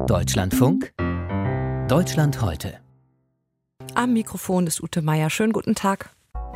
Deutschlandfunk Deutschland heute. Am Mikrofon ist Ute Meier. Schönen guten Tag.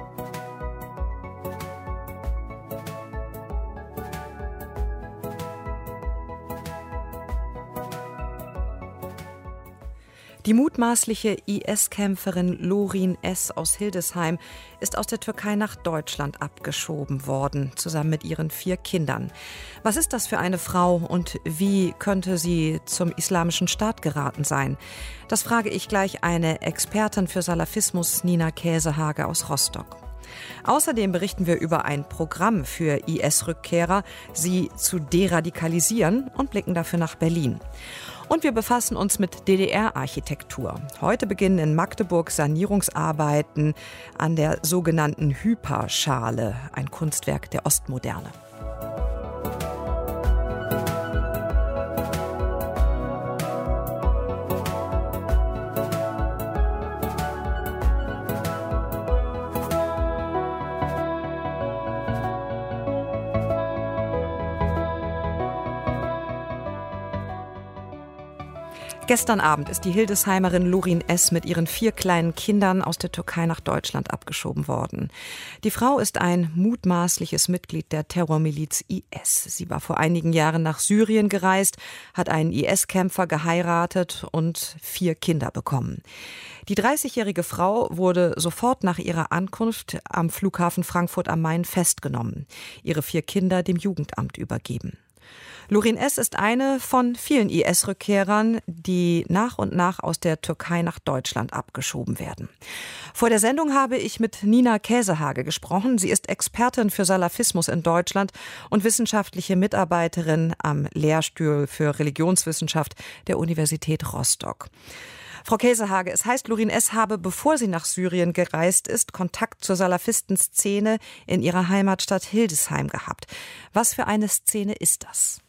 Die mutmaßliche IS-Kämpferin Lorin S. aus Hildesheim ist aus der Türkei nach Deutschland abgeschoben worden, zusammen mit ihren 4 Kindern. Was ist das für eine Frau und wie könnte sie zum Islamischen Staat geraten sein? Das frage ich gleich eine Expertin für Salafismus, Nina Käsehage aus Rostock. Außerdem berichten wir über ein Programm für IS-Rückkehrer, sie zu deradikalisieren, und blicken dafür nach Berlin. Und wir befassen uns mit DDR-Architektur. Heute beginnen in Magdeburg Sanierungsarbeiten an der sogenannten Hyperschale, ein Kunstwerk der Ostmoderne. Gestern Abend ist die Hildesheimerin Lorin S. mit ihren 4 kleinen Kindern aus der Türkei nach Deutschland abgeschoben worden. Die Frau ist ein mutmaßliches Mitglied der Terrormiliz IS. Sie war vor einigen Jahren nach Syrien gereist, hat einen IS-Kämpfer geheiratet und 4 Kinder bekommen. Die 30-jährige Frau wurde sofort nach ihrer Ankunft am Flughafen Frankfurt am Main festgenommen, ihre 4 Kinder dem Jugendamt übergeben. Lorin S. ist eine von vielen IS-Rückkehrern, die nach und nach aus der Türkei nach Deutschland abgeschoben werden. Vor der Sendung habe ich mit Nina Käsehage gesprochen. Sie ist Expertin für Salafismus in Deutschland und wissenschaftliche Mitarbeiterin am Lehrstuhl für Religionswissenschaft der Universität Rostock. Frau Käsehage, es heißt, Lorin S. habe, bevor sie nach Syrien gereist ist, Kontakt zur Salafistenszene in ihrer Heimatstadt Hildesheim gehabt. Was für eine Szene ist das?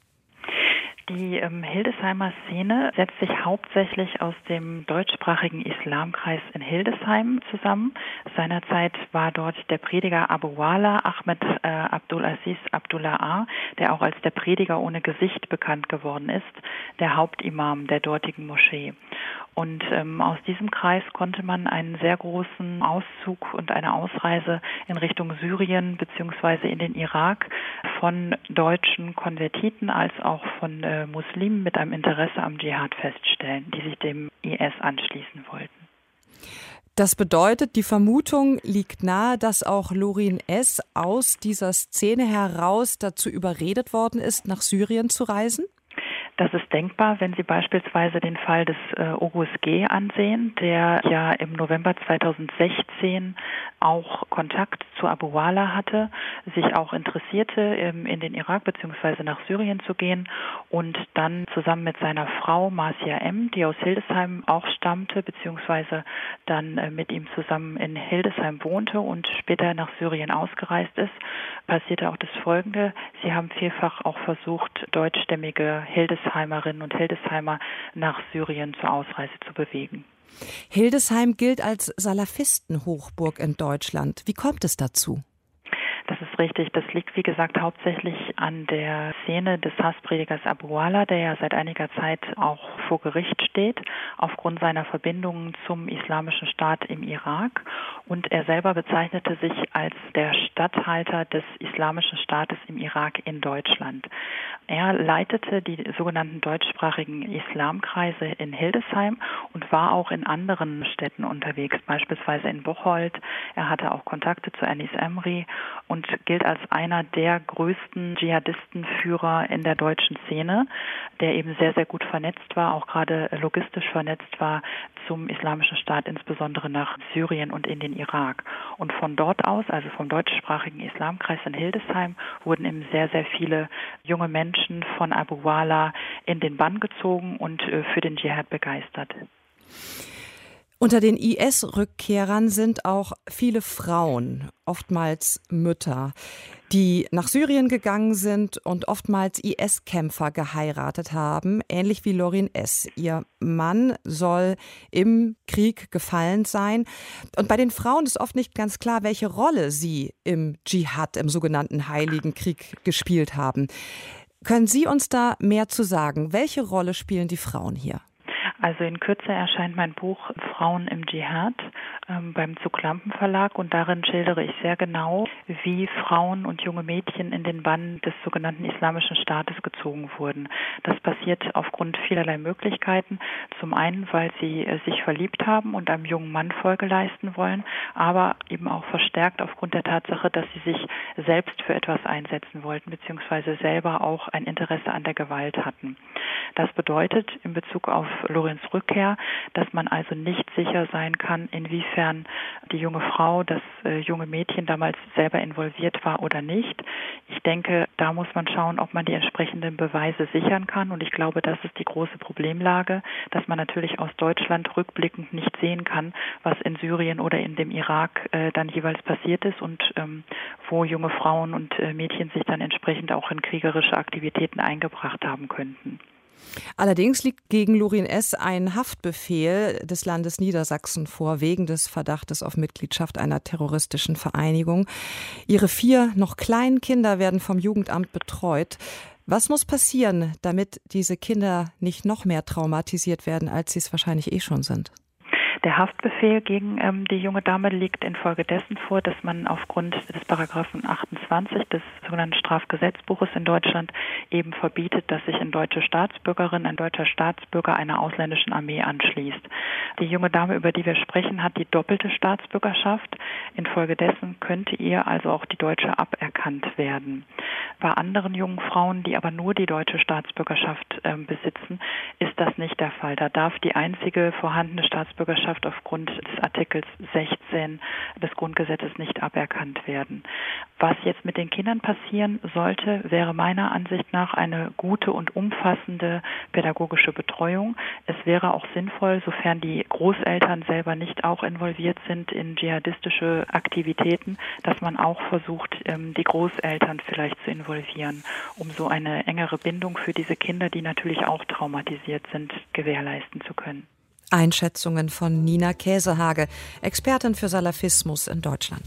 Die Hildesheimer Szene setzt sich hauptsächlich aus dem deutschsprachigen Islamkreis in Hildesheim zusammen. Seinerzeit war dort der Prediger Abu Wala Ahmed Abdulaziz Abdullah, der auch als der Prediger ohne Gesicht bekannt geworden ist, der Hauptimam der dortigen Moschee. Und aus diesem Kreis konnte man einen sehr großen Auszug und eine Ausreise in Richtung Syrien bzw. in den Irak von deutschen Konvertiten als auch von Muslimen mit einem Interesse am Dschihad feststellen, die sich dem IS anschließen wollten. Das bedeutet, die Vermutung liegt nahe, dass auch Lorin S. aus dieser Szene heraus dazu überredet worden ist, nach Syrien zu reisen? Das ist denkbar, wenn Sie beispielsweise den Fall des Oguz G. ansehen, der ja im November 2016 auch Kontakt zu Abu Wala hatte, sich auch interessierte, in den Irak bzw. nach Syrien zu gehen und dann zusammen mit seiner Frau Marcia M., die aus Hildesheim auch stammte, bzw. dann mit ihm zusammen in Hildesheim wohnte und später nach Syrien ausgereist ist, passierte auch das Folgende. Sie haben vielfach auch versucht, deutschstämmige Hildesheimerinnen und Hildesheimer nach Syrien zur Ausreise zu bewegen. Hildesheim gilt als Salafistenhochburg in Deutschland. Wie kommt es dazu? Das ist richtig. Das liegt, wie gesagt, hauptsächlich an der Szene des Hasspredigers Abu Wala, der ja seit einiger Zeit auch vor Gericht steht, aufgrund seiner Verbindungen zum Islamischen Staat im Irak. Und er selber bezeichnete sich als der Statthalter des Islamischen Staates im Irak in Deutschland. Er leitete die sogenannten deutschsprachigen Islamkreise in Hildesheim und war auch in anderen Städten unterwegs, beispielsweise in Bocholt. Er hatte auch Kontakte zu Anis Amri und gilt als einer der größten Dschihadistenführer in der deutschen Szene, der eben sehr, sehr gut vernetzt war, auch gerade logistisch vernetzt war zum Islamischen Staat, insbesondere nach Syrien und in den Irak. Und von dort aus, also vom deutschsprachigen Islamkreis in Hildesheim, wurden eben sehr, sehr viele junge Menschen von Abu Wala in den Bann gezogen und für den Dschihad begeistert. Unter den IS-Rückkehrern sind auch viele Frauen, oftmals Mütter, die nach Syrien gegangen sind und oftmals IS-Kämpfer geheiratet haben, ähnlich wie Lorin S. Ihr Mann soll im Krieg gefallen sein. Und bei den Frauen ist oft nicht ganz klar, welche Rolle sie im Dschihad, im sogenannten Heiligen Krieg, gespielt haben. Können Sie uns da mehr zu sagen? Welche Rolle spielen die Frauen hier? Also in Kürze erscheint mein Buch Frauen im Dschihad beim Zug-Lampen Verlag und darin schildere ich sehr genau, wie Frauen und junge Mädchen in den Bann des sogenannten Islamischen Staates gezogen wurden. Das passiert aufgrund vielerlei Möglichkeiten. Zum einen, weil sie sich verliebt haben und einem jungen Mann Folge leisten wollen, aber eben auch verstärkt aufgrund der Tatsache, dass sie sich selbst für etwas einsetzen wollten, beziehungsweise selber auch ein Interesse an der Gewalt hatten. Das bedeutet in Bezug auf Lorenz Rückkehr, dass man also nicht sicher sein kann, inwiefern die junge Frau, das junge Mädchen damals selber involviert war oder nicht. Ich denke, da muss man schauen, ob man die entsprechenden Beweise sichern kann. Und ich glaube, das ist die große Problemlage, dass man natürlich aus Deutschland rückblickend nicht sehen kann, was in Syrien oder in dem Irak dann jeweils passiert ist und wo junge Frauen und Mädchen sich dann entsprechend auch in kriegerische Aktivitäten eingebracht haben könnten. Allerdings liegt gegen Lorin S. ein Haftbefehl des Landes Niedersachsen vor, wegen des Verdachtes auf Mitgliedschaft einer terroristischen Vereinigung. Ihre 4 noch kleinen Kinder werden vom Jugendamt betreut. Was muss passieren, damit diese Kinder nicht noch mehr traumatisiert werden, als sie es wahrscheinlich eh schon sind? Der Haftbefehl gegen die junge Dame liegt infolgedessen vor, dass man aufgrund des Paragraphen 28 des sogenannten Strafgesetzbuches in Deutschland eben verbietet, dass sich eine deutsche Staatsbürgerin, ein deutscher Staatsbürger einer ausländischen Armee anschließt. Die junge Dame, über die wir sprechen, hat die doppelte Staatsbürgerschaft. Infolgedessen könnte ihr also auch die deutsche aberkannt werden. Bei anderen jungen Frauen, die aber nur die deutsche Staatsbürgerschaft besitzen, ist das nicht der Fall. Da darf die einzige vorhandene Staatsbürgerschaft aufgrund des Artikels 16 des Grundgesetzes nicht aberkannt werden. Was jetzt mit den Kindern passieren sollte, wäre meiner Ansicht nach eine gute und umfassende pädagogische Betreuung. Es wäre auch sinnvoll, sofern die Großeltern selber nicht auch involviert sind in dschihadistische Aktivitäten, dass man auch versucht, die Großeltern vielleicht zu involvieren, um so eine engere Bindung für diese Kinder, die natürlich auch traumatisiert sind, gewährleisten zu können. Einschätzungen von Nina Käsehage, Expertin für Salafismus in Deutschland.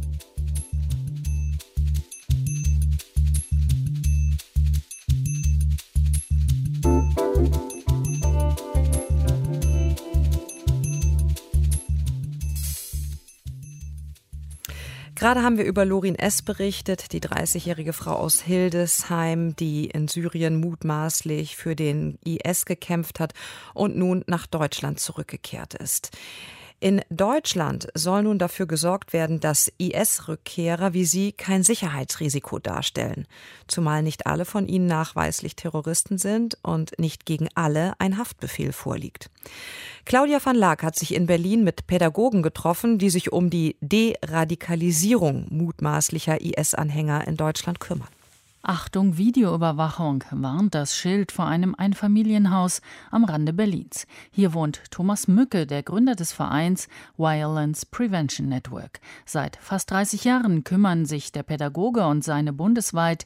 Gerade haben wir über Lorin S. berichtet, die 30-jährige Frau aus Hildesheim, die in Syrien mutmaßlich für den IS gekämpft hat und nun nach Deutschland zurückgekehrt ist. In Deutschland soll nun dafür gesorgt werden, dass IS-Rückkehrer wie sie kein Sicherheitsrisiko darstellen, zumal nicht alle von ihnen nachweislich Terroristen sind und nicht gegen alle ein Haftbefehl vorliegt. Claudia van Laak hat sich in Berlin mit Pädagogen getroffen, die sich um die Deradikalisierung mutmaßlicher IS-Anhänger in Deutschland kümmern. Achtung, Videoüberwachung, warnt das Schild vor einem Einfamilienhaus am Rande Berlins. Hier wohnt Thomas Mücke, der Gründer des Vereins Violence Prevention Network. Seit fast 30 Jahren kümmern sich der Pädagoge und seine bundesweit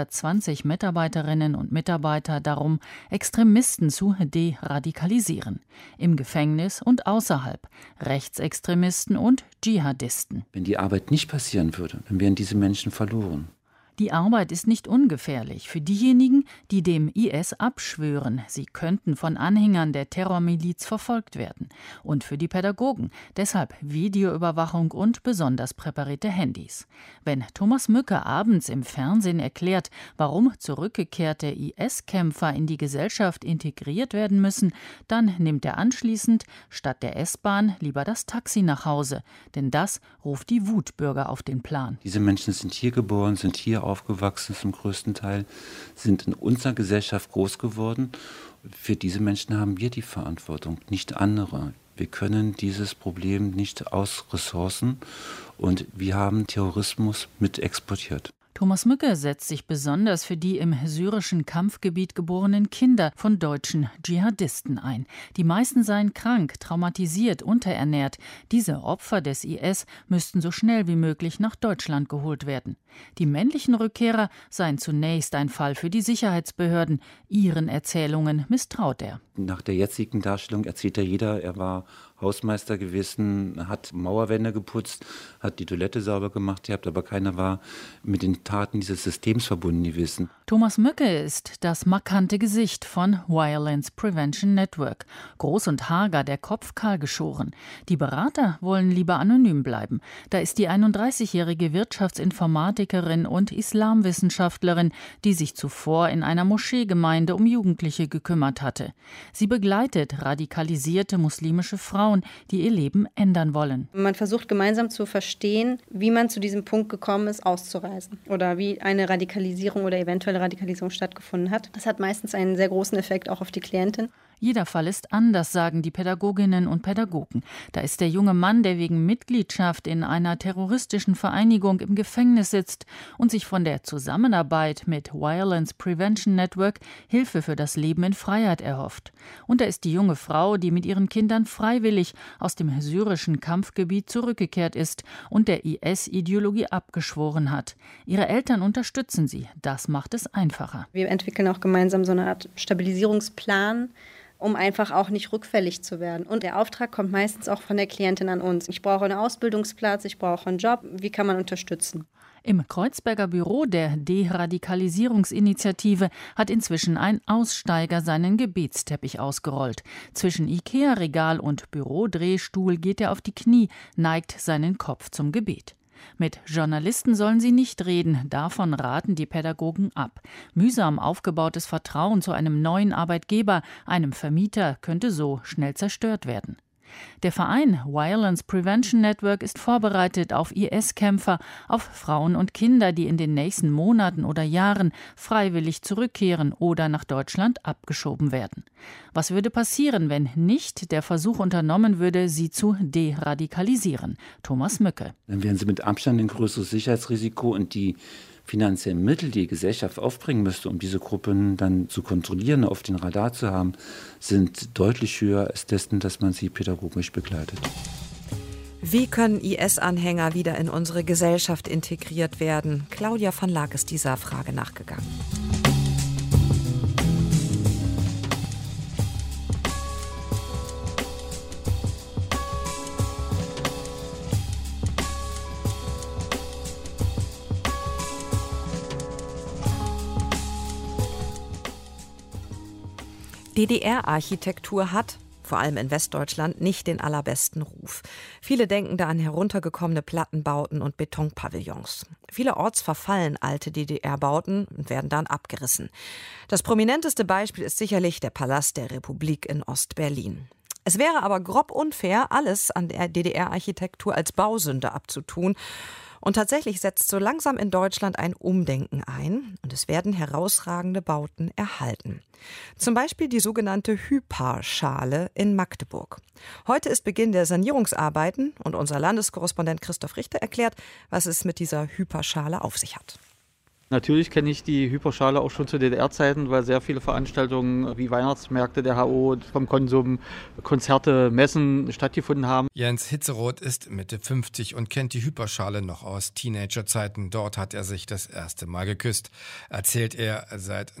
120 Mitarbeiterinnen und Mitarbeiter darum, Extremisten zu deradikalisieren. Im Gefängnis und außerhalb, Rechtsextremisten und Dschihadisten. Wenn die Arbeit nicht passieren würde, dann wären diese Menschen verloren. Die Arbeit ist nicht ungefährlich für diejenigen, die dem IS abschwören. Sie könnten von Anhängern der Terrormiliz verfolgt werden. Und für die Pädagogen. Deshalb Videoüberwachung und besonders präparierte Handys. Wenn Thomas Mücke abends im Fernsehen erklärt, warum zurückgekehrte IS-Kämpfer in die Gesellschaft integriert werden müssen, dann nimmt er anschließend statt der S-Bahn lieber das Taxi nach Hause. Denn das ruft die Wutbürger auf den Plan. Diese Menschen sind hier geboren, sind hier aufgewachsen zum größten Teil, sind in unserer Gesellschaft groß geworden. Für diese Menschen haben wir die Verantwortung, nicht andere. Wir können dieses Problem nicht ausressourcen und wir haben Terrorismus mit exportiert. Thomas Mücke setzt sich besonders für die im syrischen Kampfgebiet geborenen Kinder von deutschen Dschihadisten ein. Die meisten seien krank, traumatisiert, unterernährt. Diese Opfer des IS müssten so schnell wie möglich nach Deutschland geholt werden. Die männlichen Rückkehrer seien zunächst ein Fall für die Sicherheitsbehörden. Ihren Erzählungen misstraut er. Nach der jetzigen Darstellung erzählt ja jeder, er war Hausmeister gewesen, hat Mauerwände geputzt, hat die Toilette sauber gemacht gehabt, aber keiner war mit den mit Taten dieses Systems verbunden gewesen. Thomas Mücke ist das markante Gesicht von Violence Prevention Network. Groß und hager, der Kopf kahl geschoren. Die Berater wollen lieber anonym bleiben. Da ist die 31-jährige Wirtschaftsinformatikerin und Islamwissenschaftlerin, die sich zuvor in einer Moscheegemeinde um Jugendliche gekümmert hatte. Sie begleitet radikalisierte muslimische Frauen, die ihr Leben ändern wollen. Man versucht gemeinsam zu verstehen, wie man zu diesem Punkt gekommen ist, auszureisen oder wie eine Radikalisierung oder eventuelle Radikalisierung stattgefunden hat. Das hat meistens einen sehr großen Effekt auch auf die Klientin. Jeder Fall ist anders, sagen die Pädagoginnen und Pädagogen. Da ist der junge Mann, der wegen Mitgliedschaft in einer terroristischen Vereinigung im Gefängnis sitzt und sich von der Zusammenarbeit mit Violence Prevention Network Hilfe für das Leben in Freiheit erhofft. Und da ist die junge Frau, die mit ihren Kindern freiwillig aus dem syrischen Kampfgebiet zurückgekehrt ist und der IS-Ideologie abgeschworen hat. Ihre Eltern unterstützen sie. Das macht es einfacher. Wir entwickeln auch gemeinsam so eine Art Stabilisierungsplan, um einfach auch nicht rückfällig zu werden. Und der Auftrag kommt meistens auch von der Klientin an uns. Ich brauche einen Ausbildungsplatz, ich brauche einen Job. Wie kann man unterstützen? Im Kreuzberger Büro der Deradikalisierungsinitiative hat inzwischen ein Aussteiger seinen Gebetsteppich ausgerollt. Zwischen Ikea-Regal und Bürodrehstuhl geht er auf die Knie, neigt seinen Kopf zum Gebet. Mit Journalisten sollen sie nicht reden, davon raten die Pädagogen ab. Mühsam aufgebautes Vertrauen zu einem neuen Arbeitgeber, einem Vermieter, könnte so schnell zerstört werden. Der Verein Violence Prevention Network ist vorbereitet auf IS-Kämpfer, auf Frauen und Kinder, die in den nächsten Monaten oder Jahren freiwillig zurückkehren oder nach Deutschland abgeschoben werden. Was würde passieren, wenn nicht der Versuch unternommen würde, sie zu deradikalisieren? Thomas Mücke. Dann wären sie mit Abstand ein größeres Sicherheitsrisiko und die finanziellen Mittel, die Gesellschaft aufbringen müsste, um diese Gruppen dann zu kontrollieren, auf den Radar zu haben, sind deutlich höher als dessen, dass man sie pädagogisch begleitet. Wie können IS-Anhänger wieder in unsere Gesellschaft integriert werden? Claudia van Laak ist dieser Frage nachgegangen. DDR-Architektur hat, vor allem in Westdeutschland, nicht den allerbesten Ruf. Viele denken da an heruntergekommene Plattenbauten und Betonpavillons. Vielerorts verfallen alte DDR-Bauten und werden dann abgerissen. Das prominenteste Beispiel ist sicherlich der Palast der Republik in Ost-Berlin. Es wäre aber grob unfair, alles an der DDR-Architektur als Bausünde abzutun. Und tatsächlich setzt so langsam in Deutschland ein Umdenken ein und es werden herausragende Bauten erhalten. Zum Beispiel die sogenannte Hypa-Schale in Magdeburg. Heute ist Beginn der Sanierungsarbeiten und unser Landeskorrespondent Christoph Richter erklärt, was es mit dieser Hypa-Schale auf sich hat. Natürlich kenne ich die Hyperschale auch schon zu DDR-Zeiten, weil sehr viele Veranstaltungen wie Weihnachtsmärkte der HO, vom Konsum, Konzerte, Messen stattgefunden haben. Jens Hitzeroth ist Mitte 50 und kennt die Hyperschale noch aus Teenagerzeiten. Dort hat er sich das erste Mal geküsst. Erzählt er, seit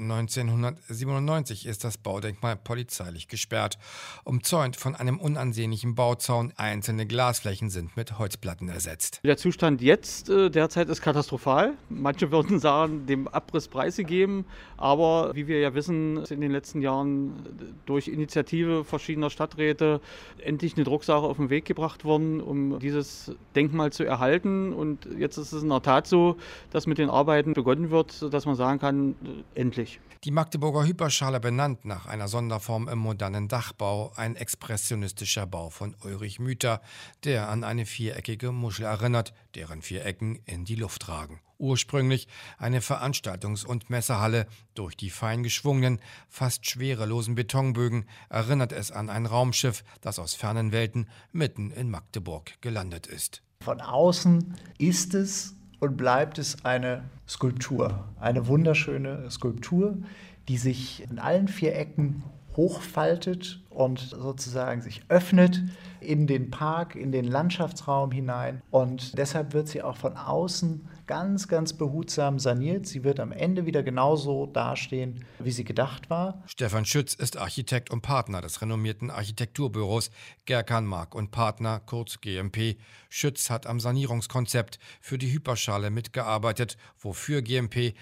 1997 ist das Baudenkmal polizeilich gesperrt. Umzäunt von einem unansehnlichen Bauzaun, einzelne Glasflächen sind mit Holzplatten ersetzt. Der Zustand jetzt derzeit ist katastrophal. Manche würden sagen, dem Abriss preisgegeben, aber wie wir ja wissen, ist in den letzten Jahren durch Initiative verschiedener Stadträte endlich eine Drucksache auf den Weg gebracht worden, um dieses Denkmal zu erhalten. Und jetzt ist es in der Tat so, dass mit den Arbeiten begonnen wird, dass man sagen kann, endlich. Die Magdeburger Hyperschale, benannt nach einer Sonderform im modernen Dachbau, ein expressionistischer Bau von Ulrich Müther, der an eine viereckige Muschel erinnert, deren 4 Ecken in die Luft ragen. Ursprünglich eine Veranstaltungs- und Messehalle. Durch die fein geschwungenen, fast schwerelosen Betonbögen erinnert es an ein Raumschiff, das aus fernen Welten mitten in Magdeburg gelandet ist. Von außen ist es und bleibt es eine Skulptur, eine wunderschöne Skulptur, die sich in allen 4 Ecken hochfaltet und sozusagen sich öffnet in den Park, in den Landschaftsraum hinein. Und deshalb wird sie auch von außen ganz, ganz behutsam saniert. Sie wird am Ende wieder genauso dastehen, wie sie gedacht war. Stefan Schütz ist Architekt und Partner des renommierten Architekturbüros Gerkan Mark und Partner, kurz GMP. Schütz hat am Sanierungskonzept für die Hyperschale mitgearbeitet, wofür GMP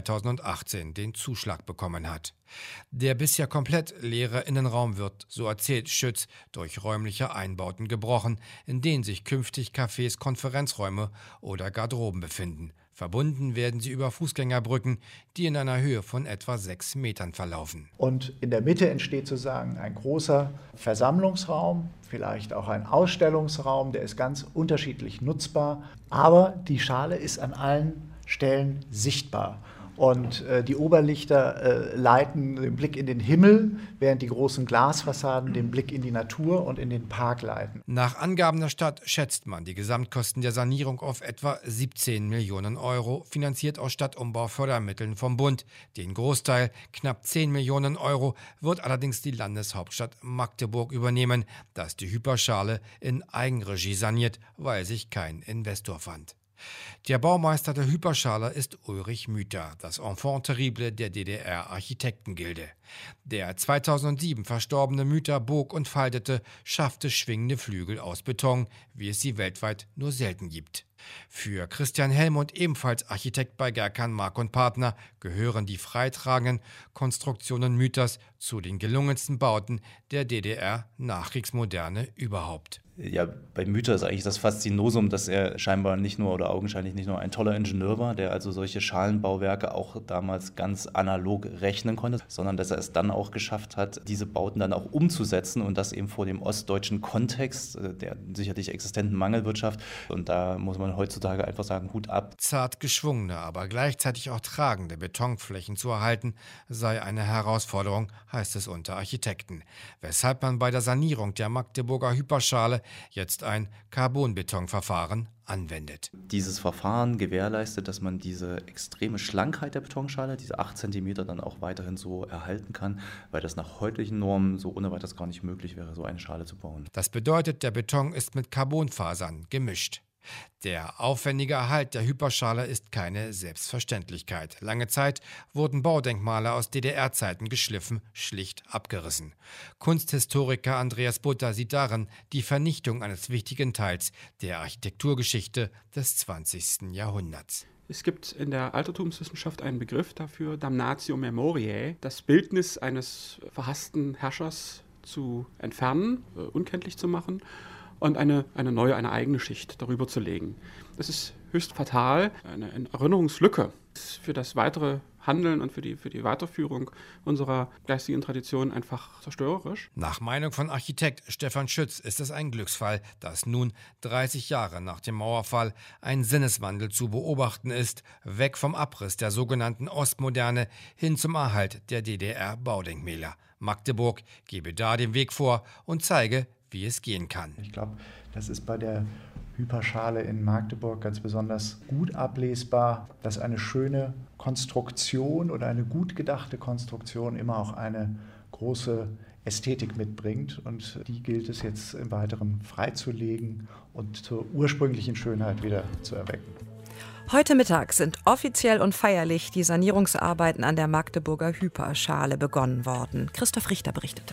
2018 den Zuschlag bekommen hat. Der bisher komplett leere Innenraum wird, so erzählt Schütz, durch räumliche Einbauten gebrochen, in denen sich künftig Cafés, Konferenzräume oder Garderoben befinden. Verbunden werden sie über Fußgängerbrücken, die in einer Höhe von etwa 6 Metern verlaufen. Und in der Mitte entsteht sozusagen ein großer Versammlungsraum, vielleicht auch ein Ausstellungsraum, der ist ganz unterschiedlich nutzbar. Aber die Schale ist an allen Stellen sichtbar. Und die Oberlichter leiten den Blick in den Himmel, während die großen Glasfassaden den Blick in die Natur und in den Park leiten. Nach Angaben der Stadt schätzt man die Gesamtkosten der Sanierung auf etwa 17 Millionen Euro, finanziert aus Stadtumbau-Fördermitteln vom Bund. Den Großteil, knapp 10 Millionen Euro, wird allerdings die Landeshauptstadt Magdeburg übernehmen, das die Hyperschale in Eigenregie saniert, weil sich kein Investor fand. Der Baumeister der Hyperschale ist Ulrich Müther, das Enfant terrible der DDR-Architektengilde. Der 2007 verstorbene Müther bog und faltete, schaffte schwingende Flügel aus Beton, wie es sie weltweit nur selten gibt. Für Christian Helmut, ebenfalls Architekt bei Gerkan Mark und Partner, gehören die freitragenden Konstruktionen Müthers zu den gelungensten Bauten der DDR-Nachkriegsmoderne überhaupt. Ja, bei Müther ist eigentlich das Faszinosum, dass er scheinbar nicht nur oder augenscheinlich nicht nur ein toller Ingenieur war, der also solche Schalenbauwerke auch damals ganz analog rechnen konnte, sondern dass er es dann auch geschafft hat, diese Bauten dann auch umzusetzen und das eben vor dem ostdeutschen Kontext der sicherlich existenten Mangelwirtschaft. Und da muss man heutzutage einfach sagen, Hut ab. Zart geschwungene, aber gleichzeitig auch tragende Betonflächen zu erhalten, sei eine Herausforderung, heißt es unter Architekten. Weshalb man bei der Sanierung der Magdeburger Hyperschale jetzt ein Carbonbetonverfahren anwendet. Dieses Verfahren gewährleistet, dass man diese extreme Schlankheit der Betonschale, diese 8 cm dann auch weiterhin so erhalten kann, weil das nach heutigen Normen so ohne weiteres gar nicht möglich wäre, so eine Schale zu bauen. Das bedeutet, der Beton ist mit Carbonfasern gemischt. Der aufwendige Erhalt der Hyperschale ist keine Selbstverständlichkeit. Lange Zeit wurden Baudenkmale aus DDR-Zeiten geschliffen, schlicht abgerissen. Kunsthistoriker Andreas Butter sieht darin die Vernichtung eines wichtigen Teils der Architekturgeschichte des 20. Jahrhunderts. Es gibt in der Altertumswissenschaft einen Begriff dafür, Damnatio Memoriae, das Bildnis eines verhassten Herrschers zu entfernen, unkenntlich zu machen und eine neue, eine eigene Schicht darüber zu legen. Das ist höchst fatal, eine Erinnerungslücke für das weitere Handeln und für die Weiterführung unserer geistigen Tradition einfach zerstörerisch. Nach Meinung von Architekt Stefan Schütz ist es ein Glücksfall, dass nun 30 Jahre nach dem Mauerfall ein Sinneswandel zu beobachten ist, weg vom Abriss der sogenannten Ostmoderne hin zum Erhalt der DDR-Baudenkmäler. Magdeburg gebe da den Weg vor und zeige, wie es gehen kann. Ich glaube, das ist bei der Hyperschale in Magdeburg ganz besonders gut ablesbar, dass eine schöne Konstruktion oder eine gut gedachte Konstruktion immer auch eine große Ästhetik mitbringt. Und die gilt es jetzt im Weiteren freizulegen und zur ursprünglichen Schönheit wieder zu erwecken. Heute Mittag sind offiziell und feierlich die Sanierungsarbeiten an der Magdeburger Hyperschale begonnen worden. Christoph Richter berichtete.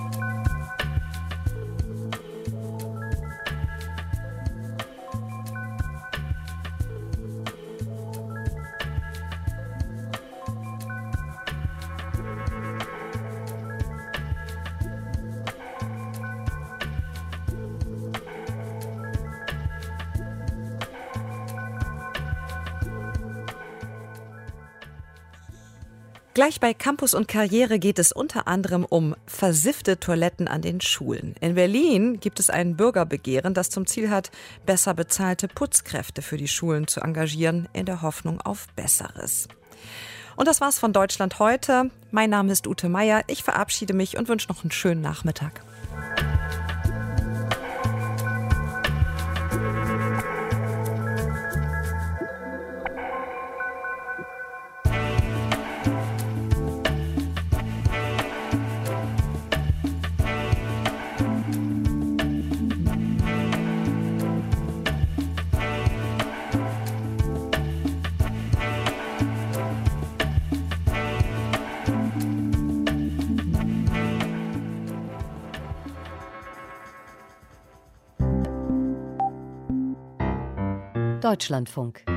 Gleich bei Campus und Karriere geht es unter anderem um versiffte Toiletten an den Schulen. In Berlin gibt es ein Bürgerbegehren, das zum Ziel hat, besser bezahlte Putzkräfte für die Schulen zu engagieren, in der Hoffnung auf Besseres. Und das war's von Deutschland heute. Mein Name ist Ute Meier. Ich verabschiede mich und wünsche noch einen schönen Nachmittag. Deutschlandfunk